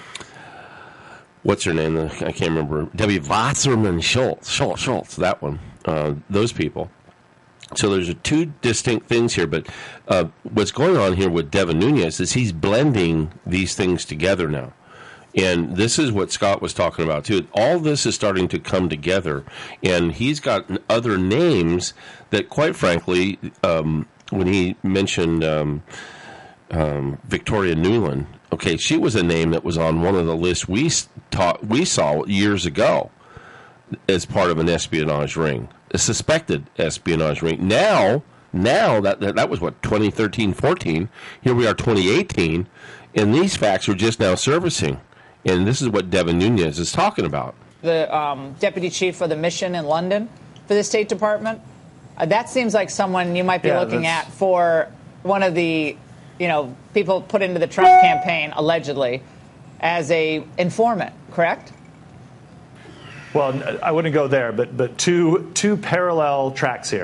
what's her name? I can't remember. Debbie Wasserman Schultz. Schultz, Schultz, that one. Uh, those people. So there's two distinct things here, but uh, what's going on here with Devin Nunes is he's blending these things together now. And this is what Scott was talking about, too. All this is starting to come together, and he's got other names that, quite frankly, um, when he mentioned um, um, Victoria Nuland, okay, she was a name that was on one of the lists we, taught, we saw years ago as part of an espionage ring, a suspected espionage ring. Now, now that that, that was, what, twenty thirteen, fourteen. Here we are, twenty eighteen, and these facts are just now surfacing. And this is what Devin Nunes is talking about. The um, deputy chief of the mission in London for the State Department, uh, that seems like someone you might be yeah, looking at for one of the, you know, people put into the Trump campaign, allegedly, as a informant, correct? Well, I wouldn't go there, but but two two parallel tracks here.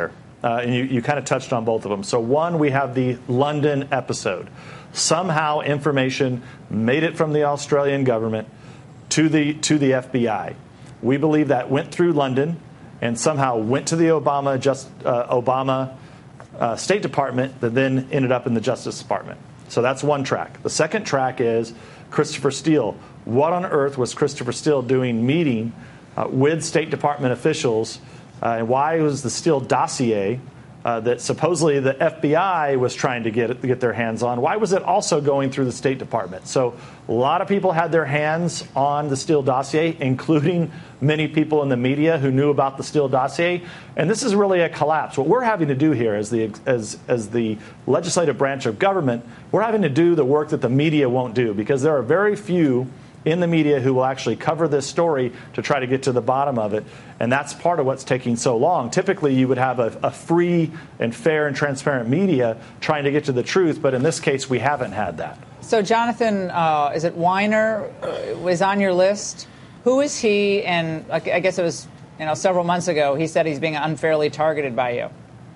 uh, and you, you kind of touched on both of them. So one, we have the London episode. Somehow information made it from the Australian government to the to the F B I. We believe that went through London and somehow went to the Obama just uh, Obama uh, State Department that then ended up in the Justice Department. So that's one track. The second track is Christopher Steele. What on earth was Christopher Steele doing meeting uh, with State Department officials, uh, and why was the Steele dossier uh, that supposedly the F B I was trying to get it, to get their hands on, why was it also going through the State Department? So a lot of people had their hands on the Steele dossier, including many people in the media who knew about the Steele dossier. And this is really a collapse. What we're having to do here as the as as the legislative branch of government, we're having to do the work that the media won't do, because there are very few in the media who will actually cover this story to try to get to the bottom of it. And that's part of what's taking so long. Typically, you would have a, a free and fair and transparent media trying to get to the truth. But in this case, we haven't had that. So, Jonathan, uh, is it Weiner uh, was on your list? Who is he? And I guess it was, you know, several months ago, he said he's being unfairly targeted by you.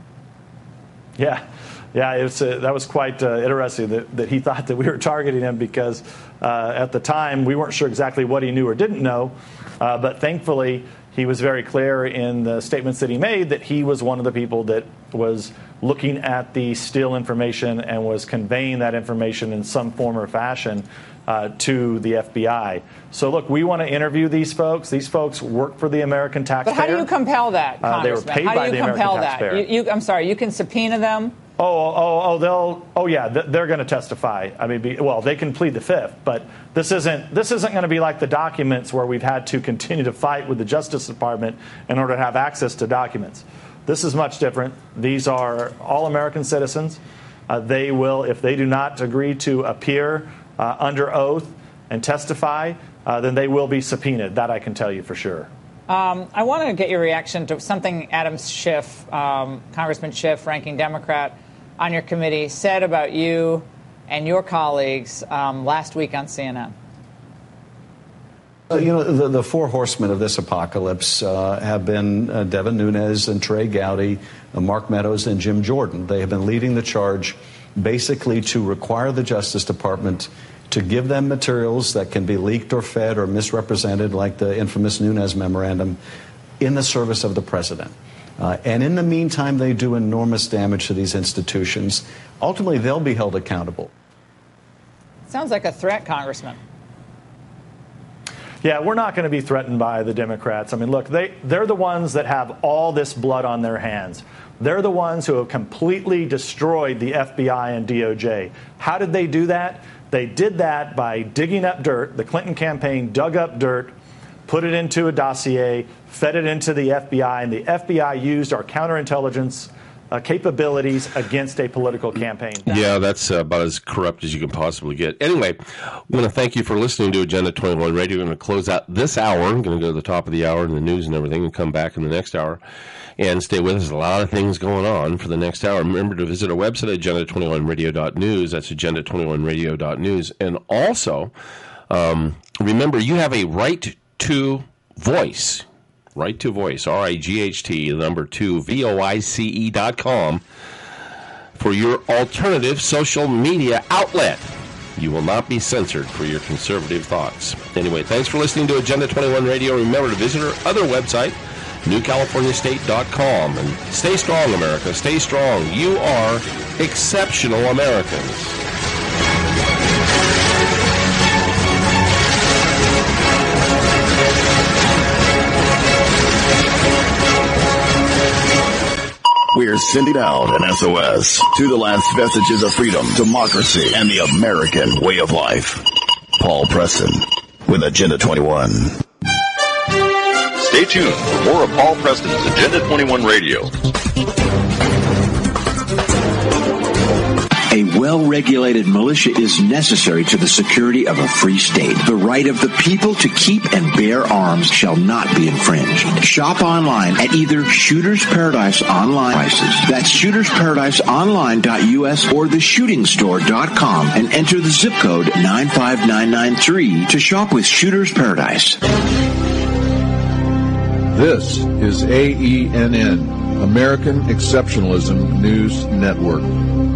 Yeah. Yeah, it was, uh, that was quite uh, interesting that, that he thought that we were targeting him because uh, at the time we weren't sure exactly what he knew or didn't know. Uh, but thankfully, he was very clear in the statements that he made that he was one of the people that was looking at the Steele information and was conveying that information in some form or fashion uh, to the F B I. So, look, we want to interview these folks. These folks work for the American taxpayer. But how do you compel that, Congressman? Uh, they were paid how by do you the compel American that? taxpayer. You, you, I'm sorry, you can subpoena them? Oh, oh, oh, they'll, oh, yeah, they're going to testify. I mean, be, well, they can plead the fifth, but this isn't, this isn't going to be like the documents where we've had to continue to fight with the Justice Department in order to have access to documents. This is much different. These are all American citizens. Uh, they will, if they do not agree to appear uh, under oath and testify, uh, then they will be subpoenaed. That I can tell you for sure. Um, I want to get your reaction to something Adam Schiff, um, Congressman Schiff, ranking Democrat on your committee, said about you and your colleagues um, last week on C N N. Uh, you know, the, the four horsemen of this apocalypse uh, have been uh, Devin Nunes and Trey Gowdy, uh, Mark Meadows, and Jim Jordan. They have been leading the charge basically to require the Justice Department to give them materials that can be leaked or fed or misrepresented, like the infamous Nunes memorandum, in the service of the president. Uh, and in the meantime, they do enormous damage to these institutions. Ultimately, they'll be held accountable. Sounds like a threat, Congressman. Yeah, we're not going to be threatened by the Democrats. I mean, look, they, they're the ones that have all this blood on their hands. They're the ones who have completely destroyed the F B I and D O J. How did they do that? They did that by digging up dirt. The Clinton campaign dug up dirt, put it into a dossier, fed it into the F B I, and the F B I used our counterintelligence uh, capabilities against a political campaign. Yeah, that's uh, about as corrupt as you can possibly get. Anyway, I want to thank you for listening to Agenda twenty-one Radio. We're going to close out this hour. I'm going to go to the top of the hour and the news and everything and come back in the next hour and stay with us. There's a lot of things going on for the next hour. Remember to visit our website, agenda twenty-one radio dot news. That's agenda twenty-one radio dot news. And also, um, remember, you have a right to voice. Right to voice, R I G H T, the number two, V O I C E dot com, for your alternative social media outlet. You will not be censored for your conservative thoughts. Anyway, thanks for listening to Agenda twenty-one Radio. Remember to visit our other website, new california state dot com. And stay strong, America. Stay strong. You are exceptional Americans. We're sending out an S O S to the last vestiges of freedom, democracy, and the American way of life. Paul Preston with Agenda twenty-one. Stay tuned for more of Paul Preston's Agenda twenty-one Radio. A well-regulated militia is necessary to the security of a free state. The right of the people to keep and bear arms shall not be infringed. Shop online at either Shooters Paradise Online prices. That's shooters paradise online dot U S or the shooting store dot com and enter the zip code nine five nine nine three to shop with Shooters Paradise. This is A E N N, American Exceptionalism News Network.